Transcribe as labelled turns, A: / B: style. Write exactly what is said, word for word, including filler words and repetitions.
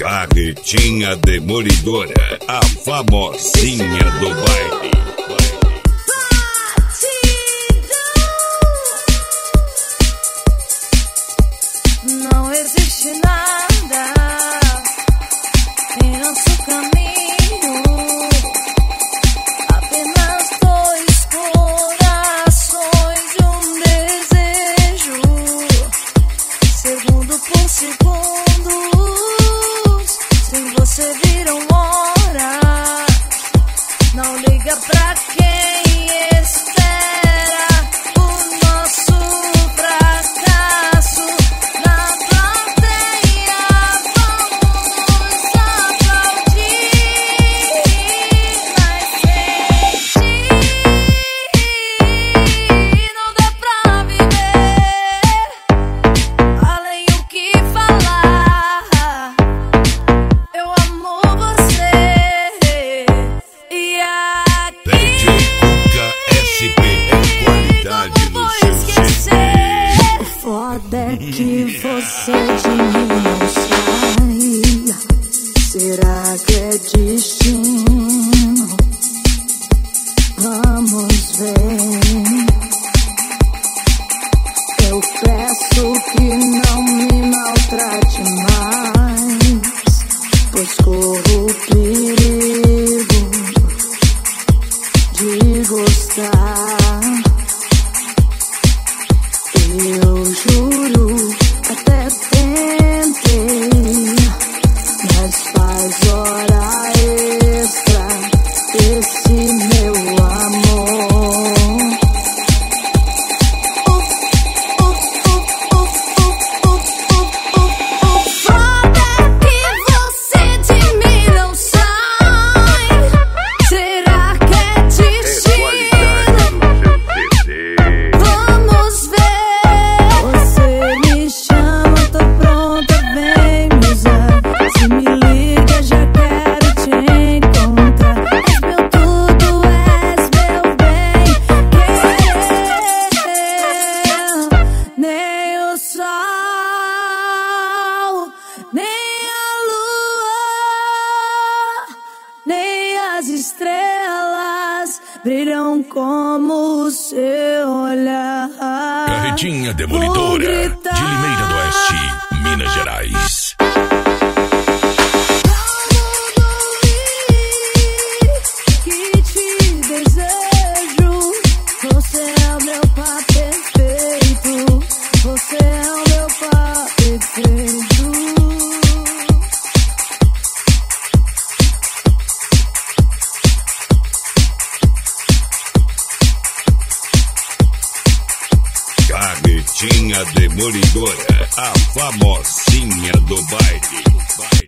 A: Carretinha Demolidora, a famosinha do baile.
B: Não existe nada em nosso caminho, apenas dois corações e um desejo, segundo por segundo, sem você viram hora. Não liga pra quem espera o nosso fracasso. Na plateia vamos aplaudir, mas sem ti não dá pra viver. Além o que falar, eu amo você. E aqui
A: D J Cuca S P é qualidade no seu C D.
B: o foda é que você de mim não sai. Será que é destino? Vamos ver. Eu peço que não me maltrate mais, pois corro o perigo de gostar. Eu juro, até tentei, mas faz hora extra esse meu amor. O foda é que você de mim não sai. Será que é destino? Vamos ver. Você me chama, tô pronta, vem me usar. Se me liga, já quero te encontrar. És meu tudo, és meu bem querer. Nem o sol, nem a lua, nem as estrelas brilham como o seu olhar.
A: Carretinha
B: Vou
A: Demolidora,
B: gritar.
A: de Limeira do Oeste, Minas Gerais.
B: Que te desejo. Você é o meu par perfeito. Você é o meu par perfeito.
A: Carretinha Demolidora, a famosinha do baile.